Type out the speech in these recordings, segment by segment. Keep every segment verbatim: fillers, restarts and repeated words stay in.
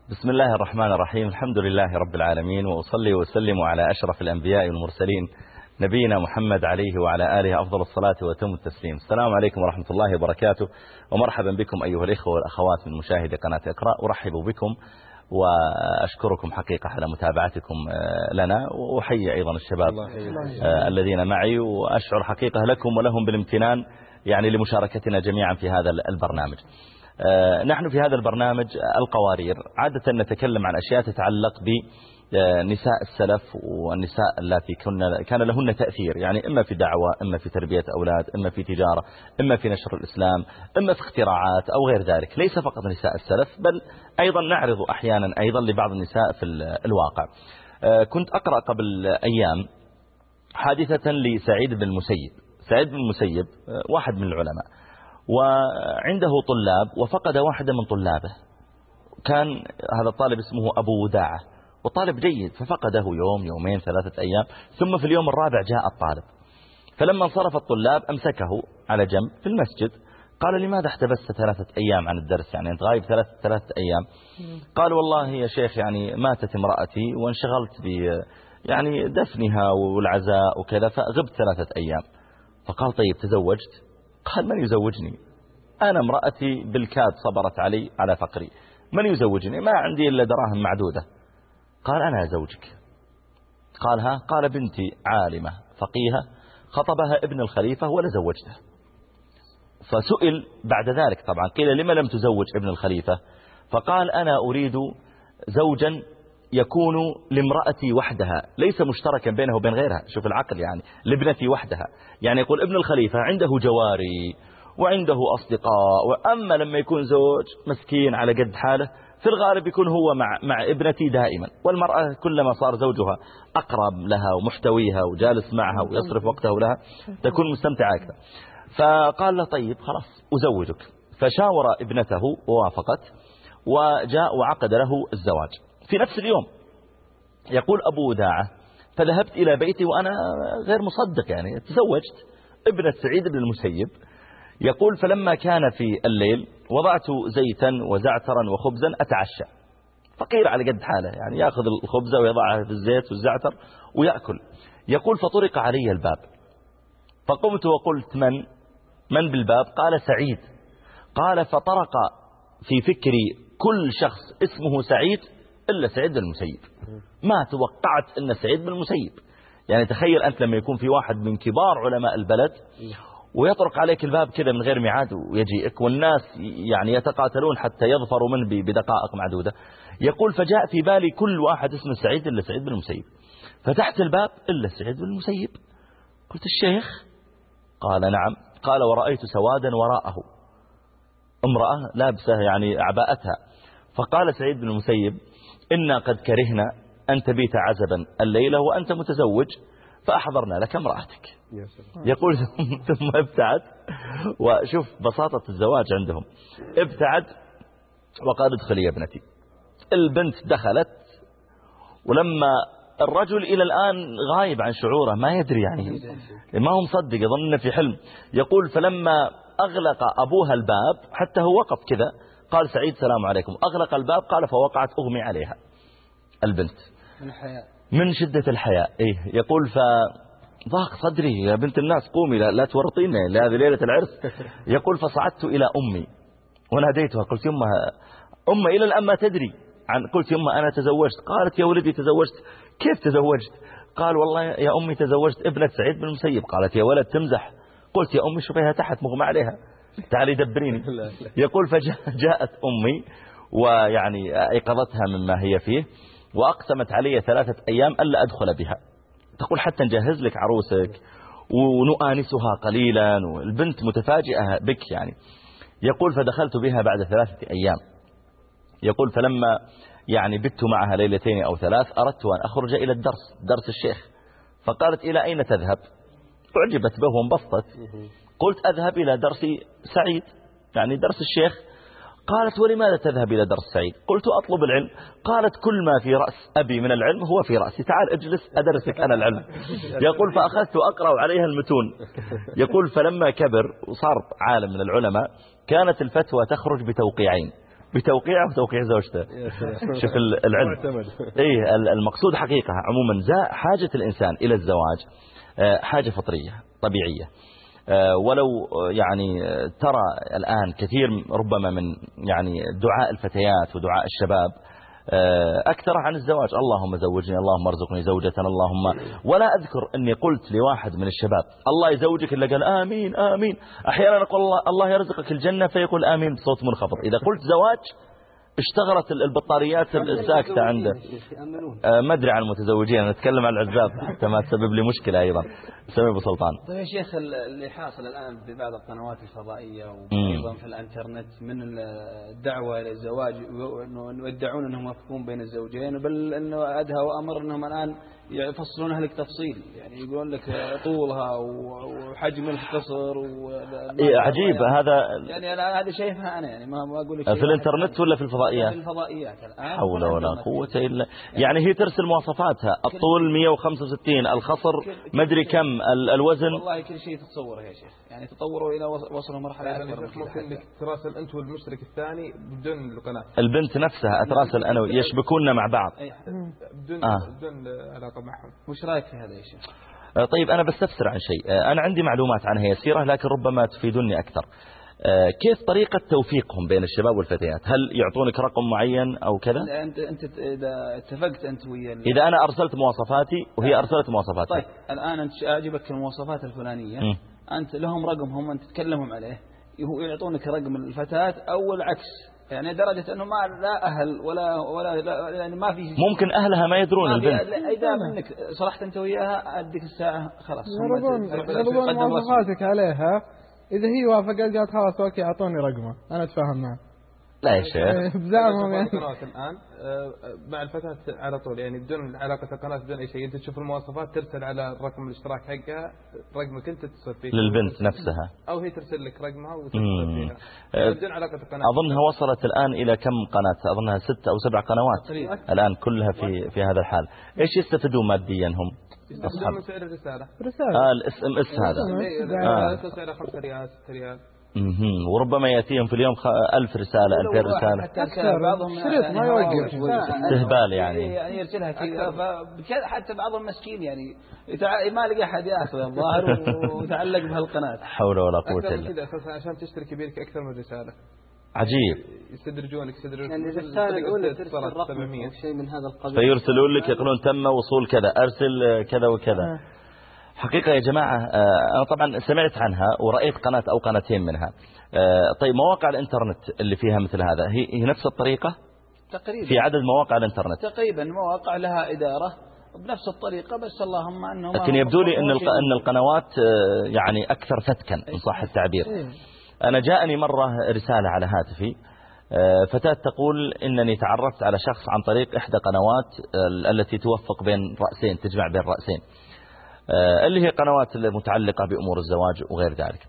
بسم الله الرحمن الرحيم. الحمد لله رب العالمين، وأصلي وأسلم على أشرف الأنبياء والمرسلين نبينا محمد عليه وعلى آله أفضل الصلاة وتم التسليم. السلام عليكم ورحمة الله وبركاته، ومرحبا بكم أيها الإخوة والأخوات من مشاهدي قناة اقرأ. أرحب بكم وأشكركم حقيقة على متابعتكم لنا، وأحيي أيضا الشباب الذين معي، وأشعر حقيقة لكم ولهم بالامتنان يعني لمشاركتنا جميعا في هذا البرنامج. نحن في هذا البرنامج القوارير عادة نتكلم عن أشياء تتعلق بنساء السلف والنساء التي كان لهن تأثير، يعني إما في دعوة، إما في تربية أولاد، إما في تجارة، إما في نشر الإسلام، إما في اختراعات أو غير ذلك. ليس فقط نساء السلف، بل أيضا نعرض أحيانا أيضا لبعض النساء في الواقع. كنت أقرأ قبل أيام حادثة لسعيد بن المسيب. سعيد بن المسيب واحد من العلماء، وعنده طلاب، وفقد واحدا من طلابه. كان هذا الطالب اسمه أبو وداعة، وطالب جيد، ففقده يوم يومين ثلاثة أيام، ثم في اليوم الرابع جاء الطالب. فلما انصرف الطلاب أمسكه على جنب في المسجد، قال: لماذا احتبست ثلاثة أيام عن الدرس؟ يعني أنت غايب ثلاثة, ثلاثة أيام. قال: والله يا شيخ، يعني ماتت امرأتي وانشغلت ب يعني دفنها والعزاء وكذا، فغبت ثلاثة أيام. فقال: طيب تزوجت؟ قال: من يزوجني؟ أنا امرأتي بالكاد صبرت علي على فقري، من يزوجني؟ ما عندي إلا دراهم معدودة. قال: أنا زوجك. قال: ها؟ قال: بنتي عالمة فقيهة خطبها ابن الخليفة ولا زوجته. فسئل بعد ذلك، طبعا قيل: لما لم تزوج ابن الخليفة؟ فقال: أنا أريد زوجا يكون لامرأتي وحدها، ليس مشتركا بينه وبين غيرها. شوف العقل، يعني لابنتي وحدها. يعني يقول ابن الخليفة عنده جواري وعنده أصدقاء، وأما لما يكون زوج مسكين على قد حاله، في الغالب يكون هو مع, مع ابنتي دائما. والمرأة كلما صار زوجها أقرب لها ومحتويها وجالس معها ويصرف وقته لها، تكون مستمتعة أكثر. فقال له: طيب خلاص أزوجك. فشاور ابنته ووافقت، وجاء وعقد له الزواج في نفس اليوم. يقول أبو وداعة: فذهبت إلى بيتي وأنا غير مصدق، يعني تزوجت ابنة سعيد بن المسيب. يقول: فلما كان في الليل وضعت زيتا وزعترا وخبزا أتعشى. فقير على قد حاله، يعني يأخذ الخبزة ويضعها في الزيت والزعتر ويأكل. يقول: فطرق علي الباب، فقمت وقلت: من من بالباب؟ قال: سعيد. قال: فطرق في فكري كل شخص اسمه سعيد إلا سعيد بن المسيب. ما توقعت أن سعيد بن المسيب، يعني تخيل أنت لما يكون في واحد من كبار علماء البلد ويطرق عليك الباب كذا من غير ميعاد ويجيئك، والناس يعني يتقاتلون حتى يظفروا منه بدقائق معدودة. يقول: فجاء في بالي كل واحد اسمه سعيد إلا سعيد بن المسيب. فتحت الباب إلا سعيد بن المسيب. قلت: الشيخ؟ قال: نعم. قال: ورأيت سوادا وراءه، امرأة لابسة يعني عباءتها. فقال سعيد بن المسيب: إنا قد كرهنا أن تبيت عزبا الليلة وأنت متزوج، فأحضرنا لك امرأتك. يقول: ثم ابتعد. وشوف بساطة الزواج عندهم، ابتعد وقال: ادخلي يا ابنتي. البنت دخلت، ولما الرجل إلى الآن غايب عن شعوره، ما يدري، يعني ما هو مصدق، يظن في حلم. يقول: فلما أغلق أبوها الباب، حتى هو وقف كذا، قال سعيد: السلام عليكم. أغلق الباب، قال: فوقعت أغمي عليها البنت من الحياء، من شدة الحياء. إيه؟ يقول: فضاق صدري، يا بنت الناس قومي، لا, لا تورطيني لهذه ليلة العرس. يقول: فصعدت إلى أمي وناديتها، قلت: يمها أمي إلى الآن ما تدري عن. قلت: يمها أنا تزوجت. قالت: يا ولدي تزوجت؟ كيف تزوجت؟ قال: والله يا أمي تزوجت ابنة سعيد بن المسيب. قالت: يا ولد تمزح. قلت: يا أمي شوفيها تحت مغمى عليها، تعالي دبريني. يقول: فجاءت أمي ويعني أيقظتها مما هي فيه، وأقسمت علي ثلاثة أيام ألا أدخل بها. تقول: حتى نجهز لك عروسك ونؤانسها قليلا، والبنت متفاجئة بك يعني. يقول: فدخلت بها بعد ثلاثة أيام. يقول: فلما يعني بت معها ليلتين أو ثلاث، أردت أن أخرج إلى الدرس، درس الشيخ. فقالت: إلى أين تذهب؟ أعجبت به وانبسطت. قلت: أذهب إلى درس سعيد، يعني درس الشيخ. قالت: ولماذا تذهب إلى درس سعيد؟ قلت: أطلب العلم. قالت: كل ما في رأس أبي من العلم هو في رأسي، تعال اجلس أدرسك أنا العلم. يقول: فأخذت أقرأ عليها المتون. يقول: فلما كبر وصار عالم من العلماء، كانت الفتوى تخرج بتوقيعين، بتوقيعه وتوقيع زوجته. شوف العلم. إيه المقصود حقيقة عموما زا حاجة الإنسان إلى الزواج حاجة فطرية طبيعية. ولو يعني ترى الآن كثير ربما من يعني دعاء الفتيات ودعاء الشباب أكثر عن الزواج، اللهم زوجني، اللهم ارزقني زوجة، اللهم، ولا أذكر أني قلت لواحد من الشباب الله يزوجك إلا قال آمين آمين. أحيانا أقول الله, الله يرزقك الجنة فيقول آمين بصوت منخفض. إذا قلت زواج اشتغلت البطاريات الساكتة عنده. ما أدري عن المتزوجين، أنا أتكلم عن العزاب حتى ما تسبب لي مشكلة أيضا. سمي أبو سلطان. طيب يا شيخ، اللي حاصل الآن في بعض القنوات الفضائية وأيضا في الانترنت من الدعوة إلى الزواج، وأنه يدعون أنهم يوفقون بين الزوجين، بل أنه أدهى وأمر أنهم الآن يفصلونها لك تفصيل، يعني يقولون لك طولها وحجم القصر و... عجيب يعني هذا. يعني أنا هذا شايفها أنا، يعني ما أقول لك في الانترنت ولا في الفضائيات؟ في الفضائيات الآن. حول ولا قوة إلا يعني هي ترسل مواصفاتها، الطول مئة وخمسة وستين، الخصر مدري كم، الوزن. والله كل شيء تتصوره يا شيخ، يعني تطوروا إلى وصلوا مرحلة يعني أكبر. ممكن إنك تراسل أنت والمشترك الثاني بدون القناة. البنت نفسها أتراسل أنا يشبكوننا مع بعض بدون آه. بدون علاقة معهم. وش رأيك في هذا يا شيخ؟ طيب أنا بستفسر عن شيء، أنا عندي معلومات عنها يسيرة لكن ربما تفيدني أكثر. كيف طريقة توفيقهم بين الشباب والفتيات؟ هل يعطونك رقم معين أو كذا؟ لا أنت أنت إذا اتفقت أنت ويا، إذا أنا أرسلت مواصفاتي وهي أرسلت مواصفاتها. طيب الآن أنت أعجبك المواصفات الفلانية، م. أنت لهم رقمهم أنت تتكلمهم عليه، يعطونك رقم الفتاة أو العكس، يعني درجة أنه ما لا أهل ولا ولا لا يعني ما في. ممكن أهلها ما يدرون البنت. إذا منك صرحت أنت وياها أديك الساعة خلاص. يرضون مواصفاتك عليها، إذا هي وافقت قالت خلاص أوكي أعطوني رقمه أنا أتفاهم معه. لا يا شيخ بزعمهم يعني الآن مع الفتاة على طول، يعني بدون علاقة القناة بدون أي شيء، أنت تشوف المواصفات ترسل على رقم الاشتراك حقها رقمك أنت تتصل فيه للبنت نفسها، أو هي ترسل لك رقمها وتتصل فيها يعني بدون علاقة القناة. أظنها وصلت الآن إلى كم قناة؟ أظنها ست أو سبع قنوات الآن كلها في في هذا الحال. إيش يستفيدون ماديا هم؟ يستفيدون من سعر الرسالة. آه الاس ام اس هذا. آه. سعره خمسة ريال ستة ريال. امم وربما يأتيهم في اليوم ألف رسالة ألفين رسالة. حتى بعضهم شريط ما يوقف استهبال يعني. يعني يرسلها كذا، حتى بعضهم مسكين يعني ما لقى أحد يأخذ الظاهر وتعلق بهالقناة. حول ولا قوة إلا بالله. كذا أساسا عشان تشترك يبيلك أكثر من رسالة. عجيب. يستدرجونك يستدرجونك يعني الرسالة الأولى ترسل رقم أو شيء من هذا القبيل، فيرسلون لك يقولون تم وصول كذا، أرسل كذا وكذا. حقيقة يا جماعة أنا طبعا سمعت عنها ورأيت قناة أو قناتين منها. طيب مواقع الإنترنت اللي فيها مثل هذا هي نفس الطريقة تقريبا في عدد مواقع الإنترنت؟ تقريبا مواقع لها إدارة بنفس الطريقة، بس اللهم أنه لكن يبدو لي أن أن القنوات يعني أكثر فتكا إن صح التعبير. أنا جاءني مرة رسالة على هاتفي، فتاة تقول إنني تعرفت على شخص عن طريق إحدى قنوات التي توفق بين رأسين، تجمع بين رأسين، اللي هي قنوات المتعلقة بأمور الزواج وغير ذلك.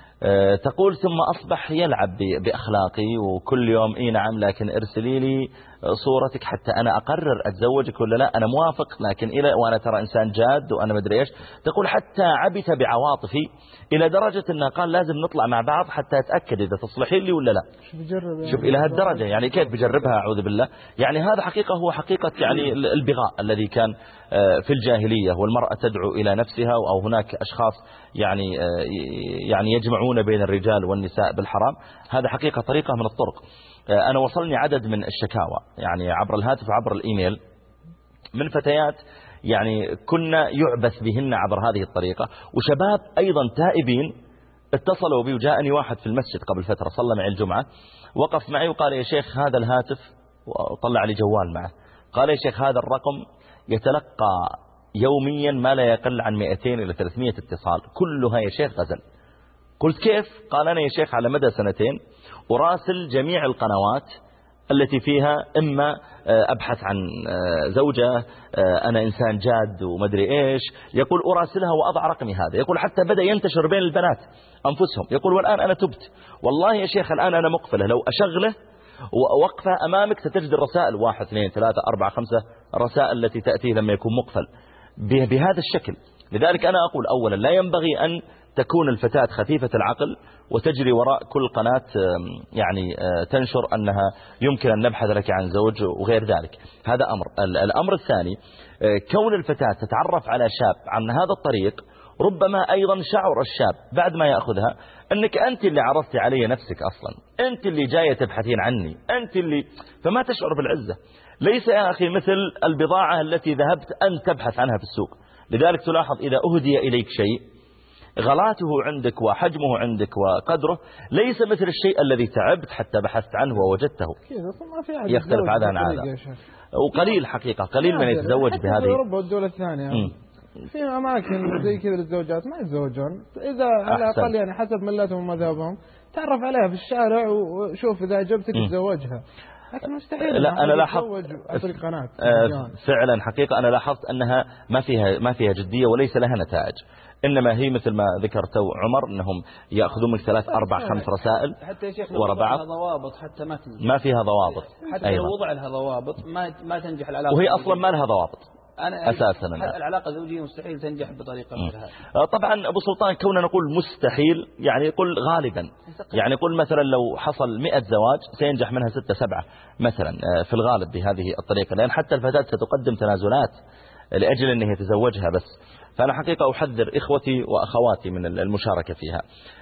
تقول ثم أصبح يلعب بأخلاقي وكل يوم إيه نعم لكن ارسلي لي صورتك حتى أنا أقرر أتزوجك ولا لا، أنا موافق لكن إلى وأنا ترى إنسان جاد وأنا مدري إيش. تقول حتى عبث بعواطفي إلى درجة أنه قال لازم نطلع مع بعض حتى أتأكد إذا تصلحين لي ولا لا. شوف إلى هالدرجة، يعني كيف بجربها أعوذ بالله. يعني هذا حقيقة هو حقيقة يعني البغاء الذي كان في الجاهلية، والمرأة تدعو إلى نفسها، أو هناك أشخاص يعني يعني يجمعون بين الرجال والنساء بالحرام. هذا حقيقة طريقة من الطرق. أنا وصلني عدد من الشكاوى يعني عبر الهاتف وعبر الإيميل من فتيات يعني كنا يعبث بهن عبر هذه الطريقة، وشباب أيضا تائبين اتصلوا بي. وجاءني واحد في المسجد قبل فترة صلى معي الجمعة، وقف معي وقال يا شيخ هذا الهاتف، وطلع لي جوال معه، قال يا شيخ هذا الرقم يتلقى يوميا ما لا يقل عن مئتين إلى ثلاثمئة اتصال كلها يا شيخ غزل. قلت كيف؟ قال أنا يا شيخ على مدى سنتين أراسل جميع القنوات التي فيها إما أبحث عن زوجة، أنا إنسان جاد ومدري إيش، يقول أراسلها وأضع رقمي هذا. يقول حتى بدأ ينتشر بين البنات أنفسهم، يقول والآن أنا تبت والله يا شيخ الآن أنا مقفلة، لو أشغله ووقفه أمامك ستجد الرسائل واحد اثنين ثلاثة أربعة خمسة رسائل التي تأتيه لما يكون مقفل بهذا الشكل. لذلك أنا أقول أولا لا ينبغي أن تكون الفتاة خفيفة العقل وتجري وراء كل قناة يعني تنشر أنها يمكن أن نبحث لك عن زوج وغير ذلك. هذا أمر. الأمر الثاني كون الفتاة تتعرف على شاب عن هذا الطريق، ربما أيضا شعر الشاب بعد ما يأخذها أنك أنت اللي عرضتي علي نفسك أصلا، أنت اللي جاية تبحثين عني، أنت اللي، فما تشعر بالعزة. ليس يا أخي مثل البضاعة التي ذهبت أن تبحث عنها في السوق. لذلك تلاحظ إذا أهدي إليك شيء غلاته عندك وحجمه عندك وقدره ليس مثل الشيء الذي تعبت حتى بحثت عنه ووجدته، يختلف هذا عن هذا. وقليل حقيقة قليل من يتزوج بهذه. في أوروبا والدول الثانية في أماكن زي كذا للزوجات ما يتزوجون، إذا على الأقل يعني حسب ملتهم ومذهبهم تعرف عليها في الشارع وشوف إذا عجبتك تزوجها. لكن مستحيل. لا أنا لاحظت قناة فعلا حقيقة أنا لاحظت أنها ما فيها ما فيها جدية وليس لها نتائج، إنما هي مثل ما ذكرت عمر أنهم يأخذون من ثلاث أربع خمس رسائل حتى يا شيخ ورا بعض، ضوابط حتى ما تنجح. ما فيها ضوابط، حتى لو وضع لها ضوابط ما ما تنجح العلاقة، وهي أصلا ما لها ضوابط أنا أساسا. العلاقة الزوجية مستحيل تنجح بطريقة مثل هذه. طبعا أبو سلطان كوننا نقول مستحيل يعني يقول غالبا، يعني يقول مثلا لو حصل مئة زواج سينجح منها ستة سبعة مثلا في الغالب بهذه الطريقة، لأن حتى الفتاة ستقدم تنازلات لأجل أنه يتزوجها بس. فأنا حقيقة أحذر إخوتي وأخواتي من المشاركة فيها.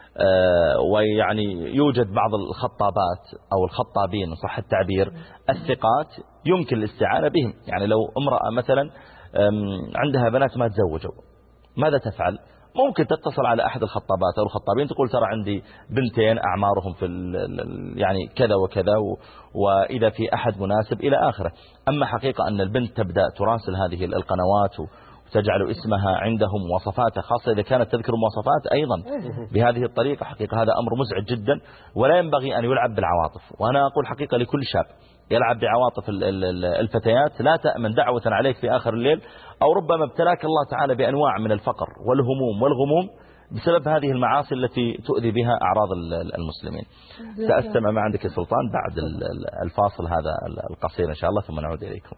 أه ويعني يوجد بعض الخطابات أو الخطابين صح التعبير الثقات يمكن الاستعانة بهم. يعني لو امرأة مثلا عندها بنات ما تزوجوا ماذا تفعل؟ ممكن تتصل على أحد الخطابات أو الخطابين تقول ترى عندي بنتين أعمارهم في يعني كذا وكذا، وإذا في أحد مناسب إلى آخره. أما حقيقة أن البنت تبدأ تراسل هذه القنوات وتجعل اسمها عندهم مواصفاتها، خاصة إذا كانت تذكر مواصفات أيضا بهذه الطريقة، حقيقة هذا أمر مزعج جدا ولا ينبغي أن يلعب بالعواطف. وأنا أقول حقيقة لكل شاب يلعب بعواطف الفتيات لا تأمن دعوة عليك في آخر الليل، أو ربما ابتلاك الله تعالى بأنواع من الفقر والهموم والغموم بسبب هذه المعاصي التي تؤذي بها أعراض المسلمين. سأستمع ما عندك يا سلطان بعد الفاصل هذا القصير إن شاء الله ثم نعود إليكم.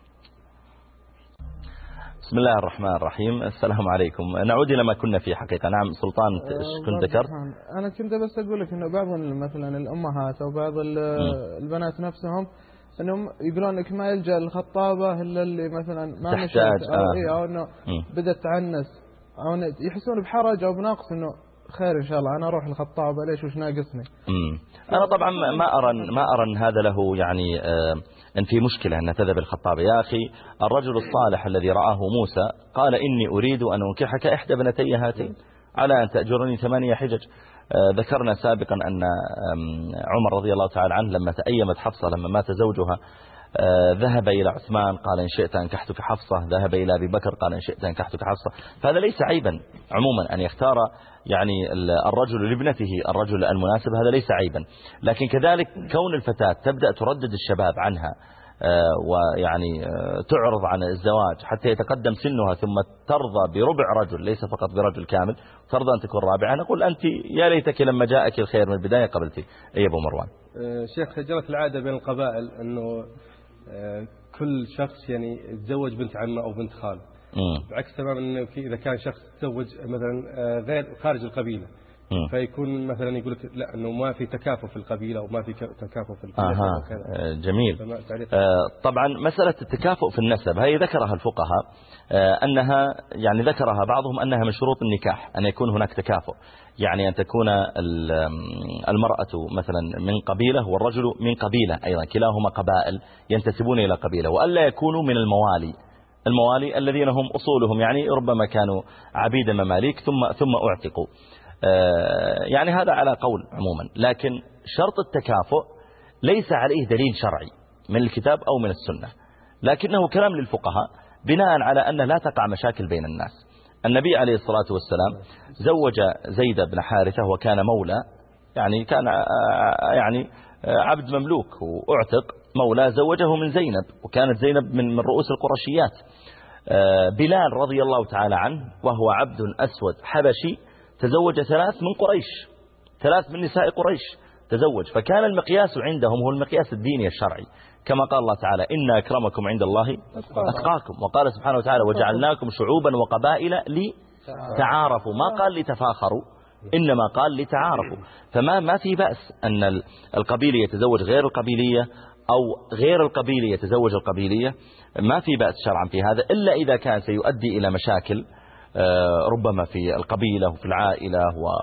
بسم الله الرحمن الرحيم. السلام عليكم. نعود إلى ما كنا فيه حقيقة. نعم سلطان كنت ذكرت. أنا كنت بس أقول لك إنه بعض مثلا الأمهات أو بعض البنات نفسهم إنهم يقولون لك ما يلجأ الخطابة إلا اللي مثلا ما مشت أو, آه. إيه أو إنه بدأت تعنس أو يحسون بحرج أو بنقص إنه خير إن شاء الله أنا أروح الخطابة ليش وش ناقصني. أنا طبعا ما أرى ما أرى أن هذا له يعني آه أن في مشكلة أن تذهب الخطابة. يا أخي الرجل الصالح الذي رآه موسى قال إني أريد أن أنكحك إحدى بنتي هاتين على أن تأجرني ثمانية حجج. آه ذكرنا سابقا أن عمر رضي الله تعالى عنه لما تأيمت حفصة لما مات زوجها آه ذهب إلى عثمان قال إن شئت أنكحتك حفصة، ذهب إلى أبي بكر قال إن شئت أنكحتك حفصة. فهذا ليس عيبا عموما أن يختار يعني الرجل لابنته الرجل المناسب، هذا ليس عيبا. لكن كذلك كون الفتاة تبدأ تردد الشباب عنها آه ويعني آه تعرض عن الزواج حتى يتقدم سنها ثم ترضى بربع رجل ليس فقط برجل كامل، ترضى أن تكون رابعة. نقول أنت يا ليتك لما جاءك الخير من البداية قبلتي. أي أبو مروان. آه شيخ جرت العادة بين القبائل أنه آه كل شخص يعني يتزوج بنت عمه أو بنت خاله، بعكس تماما انه في اذا كان شخص تزوج مثلا غير خارج القبيله م. فيكون مثلا يقول لك لا انه ما في تكافؤ في القبيله وما في تكافؤ في القبيله. آه جميل. آه طبعا مساله التكافؤ في النسب هي ذكرها الفقهاء آه انها يعني ذكرها بعضهم انها من شروط النكاح ان يكون هناك تكافؤ، يعني ان تكون المراه مثلا من قبيله والرجل من قبيله ايضا، كلاهما قبائل ينتسبون الى قبيله، والا يكونوا من الموالي الموالي الذين هم أصولهم يعني ربما كانوا عبيدا مماليك ثم ثم أعتقوا. يعني هذا على قول عموما، لكن شرط التكافؤ ليس عليه دليل شرعي من الكتاب أو من السنة، لكنه كلام للفقهاء بناء على أن لا تقع مشاكل بين الناس. النبي عليه الصلاة والسلام زوج زيد بن حارثة وكان مولى، يعني كان يعني عبد مملوك وأعتق مولى، زوجه من زينب وكانت زينب من من رؤوس القرشيات. بلال رضي الله تعالى عنه وهو عبد أسود حبشي تزوج ثلاث من قريش، ثلاث من نساء قريش تزوج، فكان المقياس عندهم هو المقياس الديني الشرعي، كما قال الله تعالى إن أكرمكم عند الله أتقاكم، وقال سبحانه وتعالى وجعلناكم شعوبا وقبائل تعارفوا، ما قال لتفاخروا إنما قال لتعارفوا. فما ما في بأس أن القبيلة يتزوج غير القبيلية أو غير القبيلة يتزوج القبيلية، ما في بأس شرعا في هذا، إلا إذا كان سيؤدي إلى مشاكل ربما في القبيلة وفي العائلة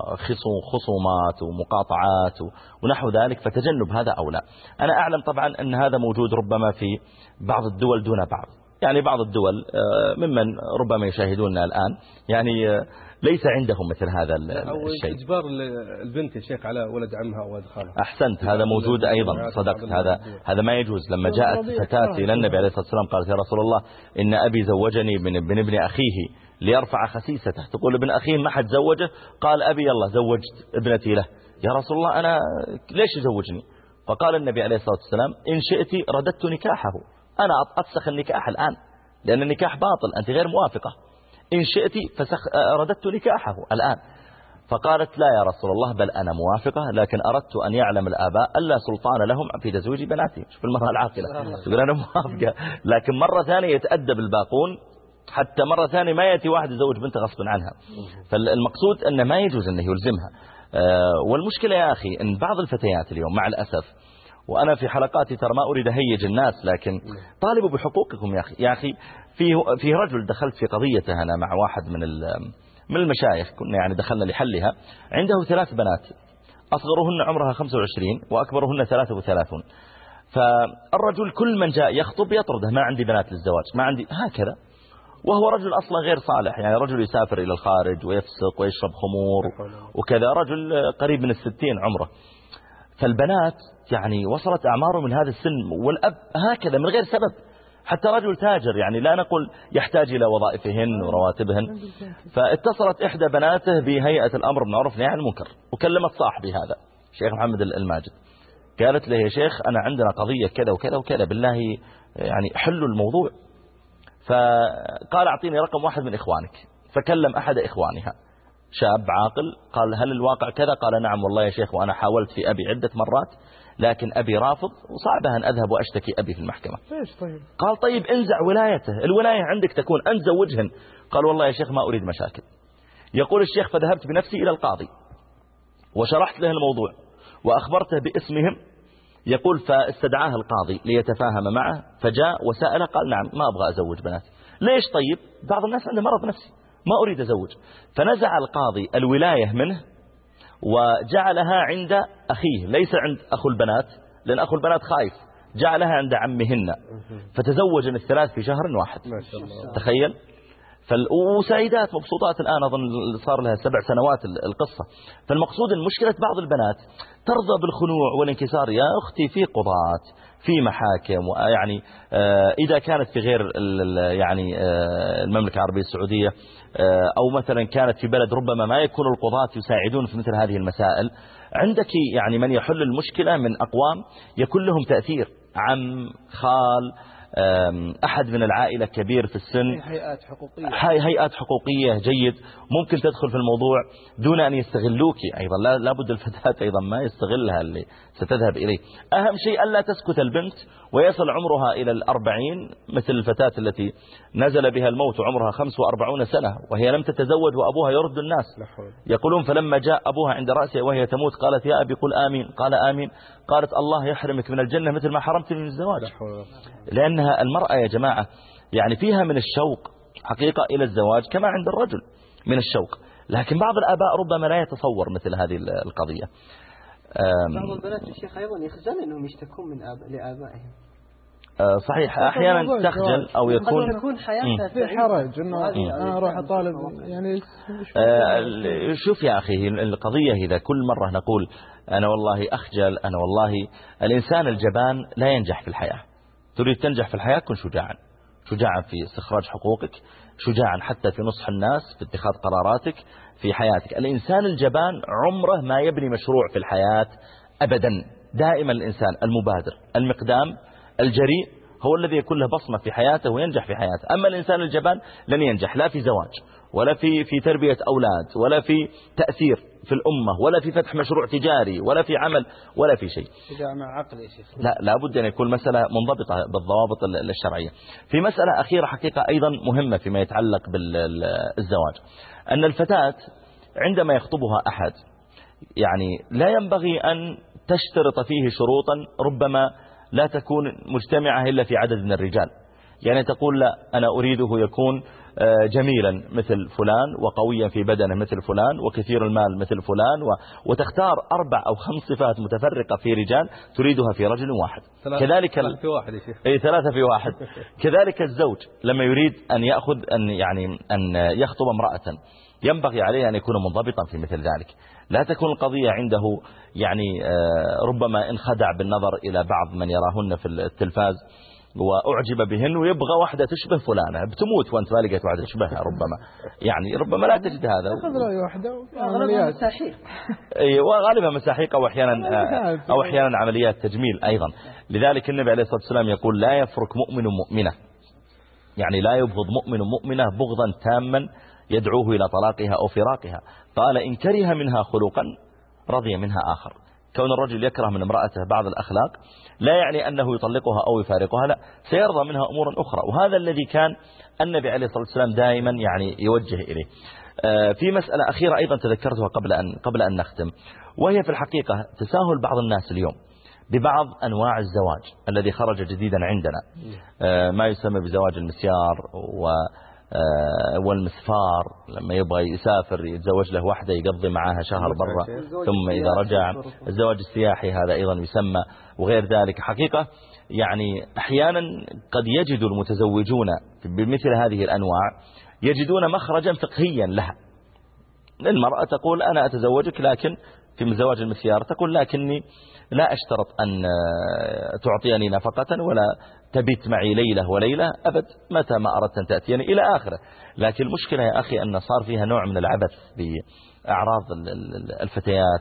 وخصومات ومقاطعات ونحو ذلك، فتجنب هذا أولى. أنا أعلم طبعا أن هذا موجود ربما في بعض الدول دون بعض، يعني بعض الدول ممن ربما يشاهدوننا الآن يعني ليس عندهم مثل هذا الشيء. إجبار البنت يا شيخ على ولد عمها أو ولد خالها. أحسنت، هذا موجود أيضا، صدقت، هذا هذا ما يجوز. لما جاءت فتاة إلى النبي عليه الصلاة والسلام قالت: يا رسول الله إن أبي زوجني من ابن أخيه ليرفع خسيسته. تقول ابن أخيه ما حد زوجه، قال أبي يلا زوجت ابنتي له. يا رسول الله أنا ليش يزوجني؟ فقال النبي عليه الصلاة والسلام: إن شئت رددت نكاحه، أنا أفسخ النكاح الآن لأن النكاح باطل، أنت غير موافقة. إن شئت فرددت نكاحه الآن. فقالت: لا يا رسول الله بل أنا موافقة، لكن أردت أن يعلم الآباء ألا سلطان لهم في تزويج بناتي. شوف المرأة العاقلة تقول أنا موافقة، لكن مرة ثانية يتأدب الباقون، حتى مرة ثانية ما يأتي واحد يزوج بنت غصب عنها. فالمقصود أنه ما يجوز أنه يلزمها. والمشكلة يا أخي أن بعض الفتيات اليوم مع الأسف، وأنا في حلقاتي ترى ما أريد أهيج الناس، لكن طالبوا بحقوقكم يا أخي. يا أخي في في رجل دخلت في قضيته أنا مع واحد من من المشايخ، كنا يعني دخلنا لحلها. عنده ثلاث بنات، أصغرهن عمرها خمسة وعشرين وأكبرهن ثلاثة وثلاثون. فالرجل كل من جاء يخطب يطرده: ما عندي بنات للزواج، ما عندي، هكذا. وهو رجل أصلا غير صالح، يعني رجل يسافر إلى الخارج ويفسق ويشرب خمور وكذا، رجل قريب من الستين عمره. فالبنات يعني وصلت أعماره من هذا السن، والأب هكذا من غير سبب، حتى رجل تاجر، يعني لا نقول يحتاج إلى وظائفهن ورواتبهن. فاتصلت إحدى بناته بهيئة الأمر بالمعروف والنهي عن المنكر، وكلمت صاحبي هذا شيخ محمد الماجد، قالت له: يا شيخ أنا عندنا قضية كذا وكذا وكذا، بالله يعني حلوا الموضوع. فقال: أعطيني رقم واحد من إخوانك. فكلم أحد إخوانها شاب عاقل، قال: هل الواقع كذا؟ قال: نعم والله يا شيخ، وأنا حاولت في أبي عدة مرات لكن أبي رافض، وصعبها أن أذهب وأشتكي أبي في المحكمة. طيب. قال: طيب انزع ولايته، الولاية عندك تكون أنت زوجهن. قال: والله يا شيخ ما أريد مشاكل. يقول الشيخ: فذهبت بنفسي إلى القاضي وشرحت له الموضوع وأخبرته باسمهم. يقول: فاستدعاه القاضي ليتفاهم معه، فجاء وسأله، قال: نعم ما أبغى أزوج بناتي. ليش؟ طيب بعض الناس عنده مرض نفسي، ما أريد أزوج. فنزع القاضي الولاية منه وجعلها عند أخيه، ليس عند أخو البنات، لأن أخو البنات خايف، جعلها عند عمهن. فتزوج الثلاث في شهر واحد. ما شاء الله. تخيل. وسعيدات مبسوطات الآن، أظن صار لها سبع سنوات القصة. فالمقصود أن مشكلة بعض البنات ترضى بالخنوع والانكسار. يا أختي في قضاة، في محاكم، ويعني إذا كانت في غير يعني المملكة العربية السعودية، أو مثلا كانت في بلد ربما ما يكون القضاة يساعدون في مثل هذه المسائل، عندك يعني من يحل المشكلة من أقوام يكون لهم تأثير، عم، خال، أحد من العائلة كبير في السن، هيئات حقوقية هيئات حقوقية جيد، ممكن تدخل في الموضوع دون أن يستغلوك. أيضا لا لابد الفتاة أيضا ما يستغلها اللي ستذهب إليه. أهم شيء ألا تسكت البنت ويصل عمرها إلى الأربعين، مثل الفتاة التي نزل بها الموت عمرها خمس وأربعون سنة وهي لم تتزوج وأبوها يرد الناس. يقولون: فلما جاء أبوها عند رأسها وهي تموت قالت: يا أبي قل آمين. قال: آمين. قالت: الله يحرمك من الجنة مثل ما حرمتني من الزواج. لأنها المرأة يا جماعة يعني فيها من الشوق حقيقة إلى الزواج كما عند الرجل من الشوق، لكن بعض الآباء ربما لا يتصور مثل هذه القضية. بعض البنات يا شيخ أيضا يخجل أنهم يشتكون من آب... لآبائهم. صحيح، أحيانا تخجل أو يكون تكون حياتها في حرج إنه أنا أروح أطالب يعني. شوف يا أخي القضية إذا كل مرة نقول أنا والله أخجل، أنا والله، الإنسان الجبان لا ينجح في الحياة. تريد تنجح في الحياة كن شجاعا، شجاعا في استخراج حقوقك، شجاعا حتى في نصح الناس، في اتخاذ قراراتك في حياتك. الإنسان الجبان عمره ما يبني مشروع في الحياة أبدا. دائما الإنسان المبادر، المقدام، الجريء، هو الذي يكون له بصمة في حياته وينجح في حياته. أما الإنسان الجبان لن ينجح لا في زواج ولا في في تربية أولاد ولا في تأثير في الأمة ولا في فتح مشروع تجاري ولا في عمل ولا في شيء. إذا مع عقل يا شيخ. لا لابد أن يكون مسألة منضبطة بالضوابط الشرعية. في مسألة أخيرة حقيقة أيضا مهمة فيما يتعلق بالزواج، أن الفتاة عندما يخطبها أحد يعني لا ينبغي أن تشترط فيه شروطا ربما لا تكون مجتمعة إلا في عدد من الرجال. يعني تقول لا أنا أريده يكون جميلا مثل فلان وقويا في بدنه مثل فلان وكثير المال مثل فلان و... وتختار أربع أو خمس صفات متفرقة في رجال تريدها في رجل واحد. كذلك ثلاثة في واحد يا شيخ. أي ثلاثة في واحد. كذلك الزوج لما يريد أن يأخذ أن يعني أن يخطب امرأة ينبغي عليه أن يكون منضبطا في مثل ذلك. لا تكون القضية عنده يعني ربما انخدع بالنظر إلى بعض من يراهن في التلفاز وأعجب بهن ويبغى واحدة تشبه فلانة، بتموت وانت ما لقيت واحدة تشبهها ربما يعني ربما لا تجد هذا. أخذ رأي واحدة وغالبا مساحيق. أي وغالبا مساحيق أو أحيانا أو أحيانا عمليات تجميل أيضا. لذلك النبي عليه الصلاة والسلام يقول لا يفرق مؤمن مؤمنة، يعني لا يبغض مؤمن مؤمنة بغضا تاما يدعوه إلى طلاقها أو فراقها. قال إن كره منها خلقا رضي منها آخر. كون الرجل يكره من امرأته بعض الأخلاق لا يعني أنه يطلقها أو يفارقها، لا سيرضى منها أمورا أخرى. وهذا الذي كان النبي عليه الصلاة والسلام دائما يعني يوجه إليه. في مسألة أخيرة أيضا تذكرتها قبل أن قبل أن نختم، وهي في الحقيقة تساهل بعض الناس اليوم ببعض أنواع الزواج الذي خرج جديدا عندنا، ما يسمى بزواج المسيار و والمسفار، لما يبغى يسافر يتزوج له واحدة يقضي معاها شهر برا ثم إذا رجع. الزواج السياحي هذا أيضا يسمى وغير ذلك. حقيقة يعني أحيانا قد يجد المتزوجون بمثل هذه الأنواع يجدون مخرجا فقهيا لها. المرأة تقول أنا أتزوجك، لكن في زواج المسيار تقول لكني لا أشترط أن تعطيني نفقة ولا تبيت معي ليلة وليلة أبد، متى ما أردت أن تأتيني إلى آخره. لكن المشكلة يا أخي أن صار فيها نوع من العبث بأعراض الفتيات،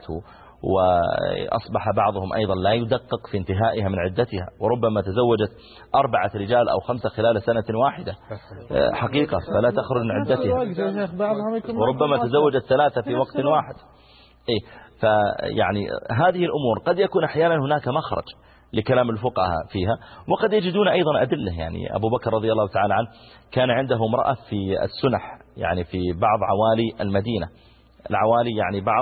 وأصبح بعضهم أيضا لا يدقق في انتهائها من عدتها، وربما تزوجت أربعة رجال أو خمسة خلال سنة واحدة حقيقة فلا تخرج من عدتها، وربما تزوجت ثلاثة في وقت واحد. إيه فيعني هذه الأمور قد يكون أحيانا هناك مخرج لكلام الفقهاء فيها، وقد يجدون أيضا أدلة. يعني أبو بكر رضي الله تعالى عنه كان عنده امرأة في السنح، يعني في بعض عوالي المدينة. العوالي يعني بعض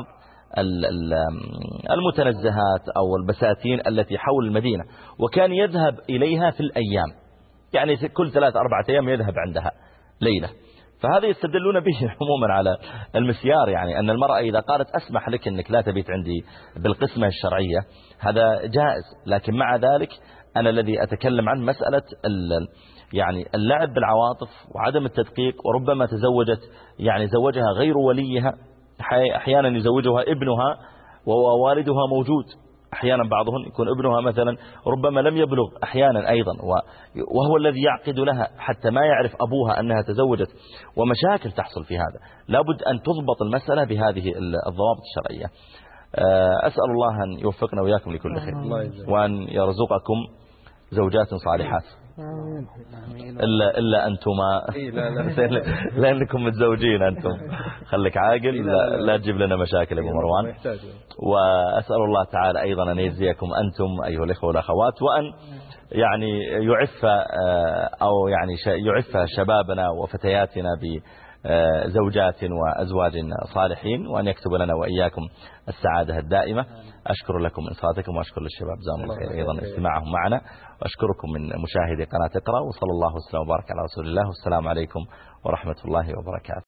المتنزهات أو البساتين التي حول المدينة، وكان يذهب إليها في الأيام، يعني كل ثلاث أربعة أيام يذهب عندها ليلة. فهذا يستدلون به عموما على المسيار، يعني أن المرأة إذا قالت أسمح لك أنك لا تبيت عندي بالقسمة الشرعية هذا جائز. لكن مع ذلك أنا الذي أتكلم عن مسألة يعني اللعب بالعواطف وعدم التدقيق، وربما تزوجت يعني زوجها غير وليها، أحيانا يزوجها ابنها ووالدها موجود، أحيانا بعضهم يكون ابنها مثلا ربما لم يبلغ أحيانا أيضا، وهو الذي يعقد لها حتى ما يعرف أبوها أنها تزوجت، ومشاكل تحصل في هذا. لابد أن تضبط المسألة بهذه الضوابط الشرعية. أسأل الله أن يوفقنا وإياكم لكل خير، وأن يرزقكم زوجات صالحات إلا, إلا أنتما لأنكم متزوجين أنتم، خليك عاقل لا, لا تجيب لنا مشاكل أبو مروان. وأسأل الله تعالى أيضا أن يجزيكم أنتم أيها الإخوة والأخوات، وأن يعني يعف أو يعني يعف شبابنا وفتياتنا بزوجات وأزواج صالحين، وأن يكتب لنا وإياكم السعادة الدائمة. أشكر لكم إنصاتكم، وأشكر للشباب جزاهم الله خير أيضا استماعهم معنا، وأشكركم من مشاهدي قناة اقرأ، وصلى الله وسلم وبارك على رسول الله، والسلام عليكم ورحمة الله وبركاته.